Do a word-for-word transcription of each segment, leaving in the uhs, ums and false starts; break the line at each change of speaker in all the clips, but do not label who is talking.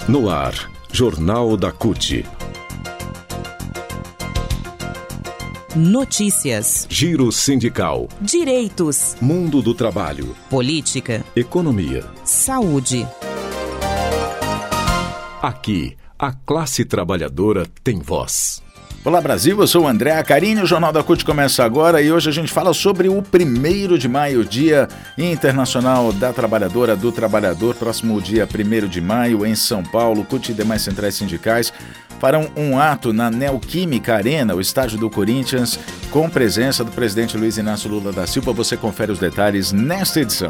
No ar, Jornal da C U T.
Notícias.
Giro sindical.
Direitos.
Mundo do trabalho.
Política.
Economia.
Saúde.
Aqui, a classe trabalhadora tem voz.
Olá Brasil, eu sou o André Acarini, o Jornal da C U T começa agora e hoje a gente fala sobre o primeiro de maio, Dia Internacional da Trabalhadora, do Trabalhador. Próximo dia primeiro de maio em São Paulo, C U T e demais centrais sindicais farão um ato na Neoquímica Arena, o estádio do Corinthians, com presença do presidente Luiz Inácio Lula da Silva. Você confere os detalhes nesta edição.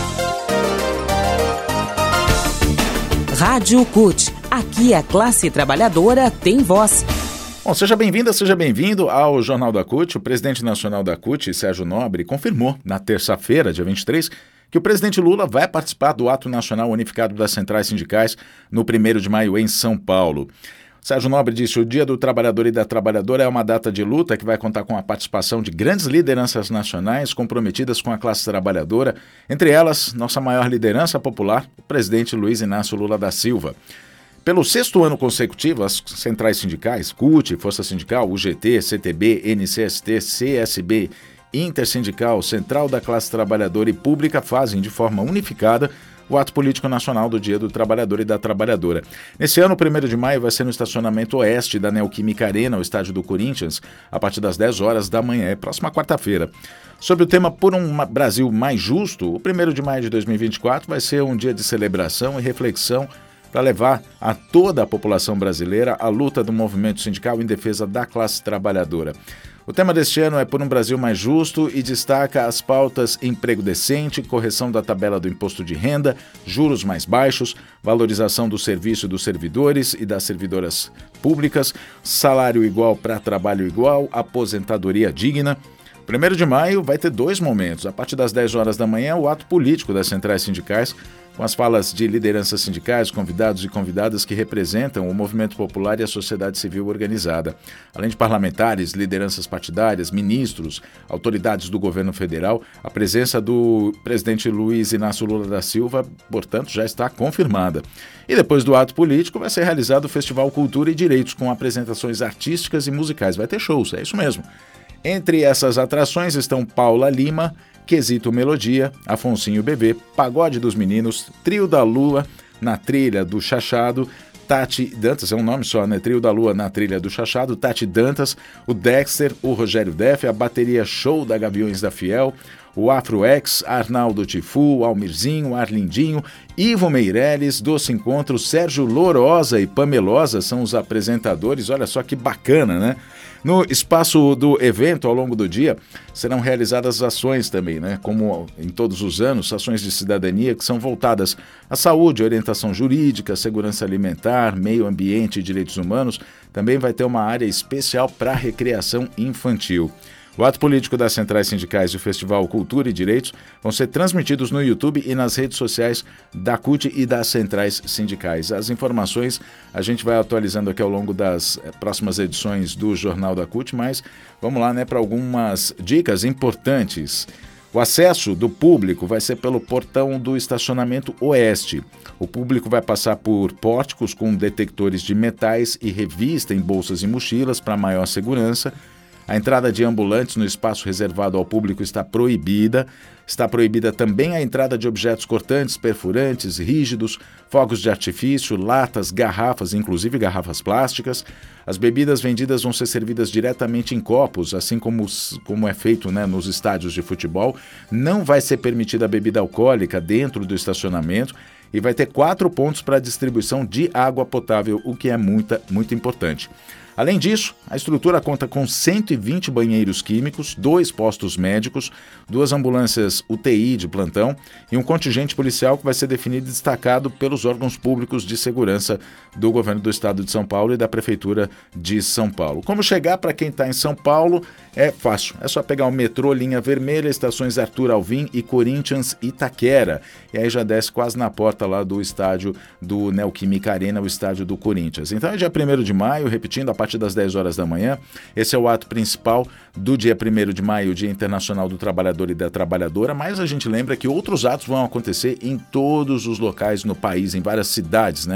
Rádio C U T, aqui a classe trabalhadora tem voz.
Bom, seja bem-vinda, seja bem-vindo ao Jornal da C U T. O presidente nacional da C U T, Sérgio Nobre, confirmou na terça-feira, dia vinte e três, que o presidente Lula vai participar do Ato Nacional Unificado das Centrais Sindicais no primeiro de maio em São Paulo. Sérgio Nobre disse que o Dia do Trabalhador e da Trabalhadora é uma data de luta que vai contar com a participação de grandes lideranças nacionais comprometidas com a classe trabalhadora, entre elas, nossa maior liderança popular, o presidente Luiz Inácio Lula da Silva. Pelo sexto ano consecutivo, as centrais sindicais, C U T, Força Sindical, U G T, C T B, N C S T, C S B, Intersindical, Central da Classe Trabalhadora e Pública fazem de forma unificada o ato político nacional do Dia do Trabalhador e da Trabalhadora. Nesse ano, o primeiro de maio vai ser no estacionamento oeste da Neoquímica Arena, o estádio do Corinthians, a partir das dez horas da manhã, próxima quarta-feira. Sobre o tema Por um Brasil Mais Justo, o primeiro de maio de dois mil e vinte e quatro vai ser um dia de celebração e reflexão para levar a toda a população brasileira a luta do movimento sindical em defesa da classe trabalhadora. O tema deste ano é Por um Brasil Mais Justo e destaca as pautas emprego decente, correção da tabela do imposto de renda, juros mais baixos, valorização do serviço dos servidores e das servidoras públicas, salário igual para trabalho igual, aposentadoria digna. Primeiro de maio vai ter dois momentos. A partir das dez horas da manhã, o ato político das centrais sindicais, com as falas de lideranças sindicais, convidados e convidadas que representam o movimento popular e a sociedade civil organizada. Além de parlamentares, lideranças partidárias, ministros, autoridades do governo federal, a presença do presidente Luiz Inácio Lula da Silva, portanto, já está confirmada. E depois do ato político vai ser realizado o Festival Cultura e Direitos, com apresentações artísticas e musicais. Vai ter shows, é isso mesmo. Entre essas atrações estão Paula Lima, Quesito Melodia, Afonsinho Bebê, Pagode dos Meninos, Trio da Lua na Trilha do Chachado, Tati Dantas, é um nome só, né? Trio da Lua na Trilha do Chachado, Tati Dantas, o Dexter, o Rogério Def, a bateria Show da Gaviões da Fiel, o Afro X, Arnaldo Tifu, Almirzinho, Arlindinho, Ivo Meirelles, Doce Encontro, Sérgio Lourosa e Pamelosa são os apresentadores. Olha só que bacana, né? No espaço do evento, ao longo do dia, serão realizadas ações também, né? Como em todos os anos, ações de cidadania que são voltadas à saúde, orientação jurídica, segurança alimentar, meio ambiente e direitos humanos. Também vai ter uma área especial para recreação infantil. O ato político das centrais sindicais e o Festival Cultura e Direitos vão ser transmitidos no YouTube e nas redes sociais da C U T e das centrais sindicais. As informações a gente vai atualizando aqui ao longo das próximas edições do Jornal da C U T, mas vamos lá, né, para algumas dicas importantes. O acesso do público vai ser pelo portão do estacionamento oeste. O público vai passar por pórticos com detectores de metais e revista em bolsas e mochilas para maior segurança. A entrada de ambulantes no espaço reservado ao público está proibida. Está proibida também a entrada de objetos cortantes, perfurantes, rígidos, fogos de artifício, latas, garrafas, inclusive garrafas plásticas. As bebidas vendidas vão ser servidas diretamente em copos, assim como, como é feito, né, nos estádios de futebol. Não vai ser permitida a bebida alcoólica dentro do estacionamento e vai ter quatro pontos para a distribuição de água potável, o que é muita, muito importante. Além disso, a estrutura conta com cento e vinte banheiros químicos, dois postos médicos, duas ambulâncias U T I de plantão e um contingente policial que vai ser definido e destacado pelos órgãos públicos de segurança do governo do estado de São Paulo e da prefeitura de São Paulo. Como chegar para quem está em São Paulo? É fácil, é só pegar o metrô Linha Vermelha, estações Arthur Alvim e Corinthians Itaquera. E aí já desce quase na porta lá do estádio do Neoquímica Arena, o estádio do Corinthians. Então é dia primeiro de maio, repetindo, a partir das dez horas da manhã. Esse é o ato principal do dia primeiro de maio, Dia Internacional do Trabalhador e da Trabalhadora, mas a gente lembra que outros atos vão acontecer em todos os locais no país, em várias cidades, né?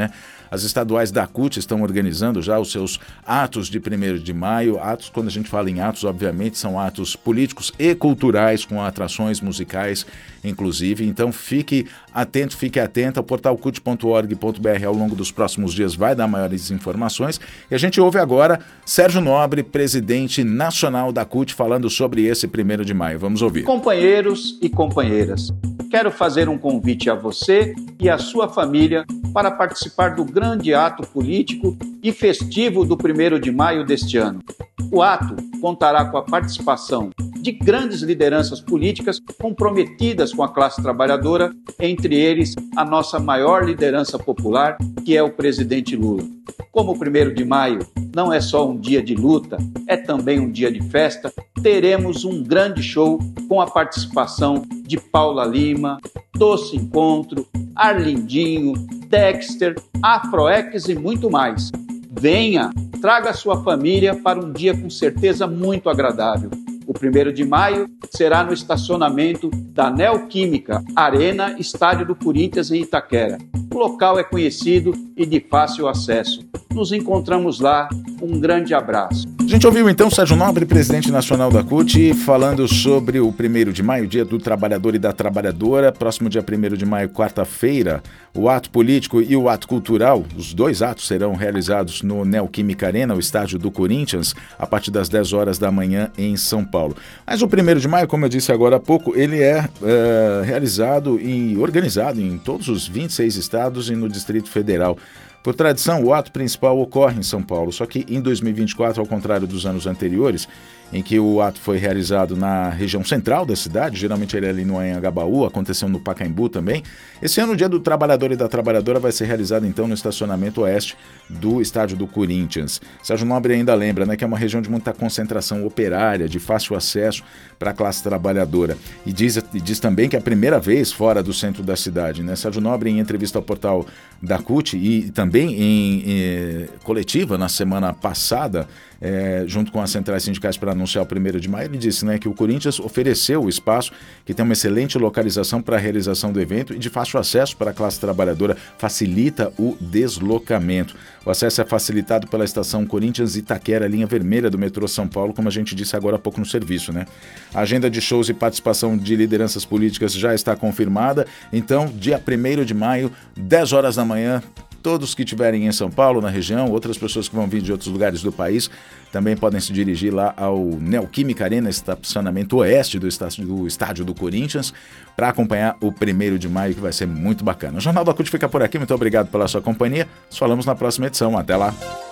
As estaduais da CUT estão organizando já os seus atos de primeiro de maio. Atos, quando a gente fala em atos, obviamente, são atos políticos e culturais, com atrações musicais, inclusive. Então, fique atento, fique atento. O portal cut ponto org ponto br ao longo dos próximos dias vai dar maiores informações. E a gente ouve agora Sérgio Nobre, presidente nacional da CUT, falando sobre esse primeiro de maio. Vamos ouvir.
Companheiros e companheiras, quero fazer um convite a você e a sua família para participar do grande ato político e festivo do primeiro de maio deste ano. O ato contará com a participação de grandes lideranças políticas comprometidas com a classe trabalhadora, entre eles a nossa maior liderança popular, que é o presidente Lula. Como o primeiro de maio não é só um dia de luta, é também um dia de festa, teremos um grande show com a participação de Paula Lima, Doce Encontro, Arlindinho, Dexter, Afroex e muito mais. Venha, traga sua família para um dia com certeza muito agradável. O primeiro de maio será no estacionamento da Neoquímica Arena, Estádio do Corinthians, em Itaquera. O local é conhecido e de fácil acesso. Nos encontramos lá. Um grande abraço.
A gente ouviu então Sérgio Nobre, presidente nacional da CUT, falando sobre o primeiro de maio, dia do trabalhador e da trabalhadora. Próximo dia primeiro de maio, quarta-feira, o ato político e o ato cultural, os dois atos serão realizados no Neoquímica Arena, o estádio do Corinthians, a partir das dez horas da manhã em São Paulo. Mas o primeiro de maio, como eu disse agora há pouco, ele é, é realizado e organizado em todos os vinte e seis estados e no Distrito Federal. Por tradição, o ato principal ocorre em São Paulo, só que em dois mil e vinte e quatro, ao contrário dos anos anteriores, em que o ato foi realizado na região central da cidade, geralmente ele é ali no Anhangabaú, aconteceu no Pacaembu também. Esse ano o Dia do Trabalhador e da Trabalhadora vai ser realizado então no estacionamento oeste do estádio do Corinthians. Sérgio Nobre ainda lembra, né, que é uma região de muita concentração operária, de fácil acesso para a classe trabalhadora. E diz, e diz também que é a primeira vez fora do centro da cidade, né? Sérgio Nobre, em entrevista ao portal da CUT e também em, em coletiva na semana passada, É, junto com as centrais sindicais para anunciar o primeiro de maio, ele disse, né, que o Corinthians ofereceu o espaço, que tem uma excelente localização para a realização do evento e de fácil acesso para a classe trabalhadora, facilita o deslocamento. O acesso é facilitado pela estação Corinthians Itaquera, linha vermelha do metrô São Paulo, como a gente disse agora há pouco no serviço, né? A agenda de shows e participação de lideranças políticas já está confirmada, então, dia primeiro de maio, dez horas da manhã, todos que estiverem em São Paulo, na região, outras pessoas que vão vir de outros lugares do país, também podem se dirigir lá ao Neoquímica Arena, estacionamento oeste do estádio do, estádio do Corinthians, para acompanhar o primeiro de maio, que vai ser muito bacana. O Jornal da CUT fica por aqui, muito obrigado pela sua companhia. Nos falamos na próxima edição. Até lá!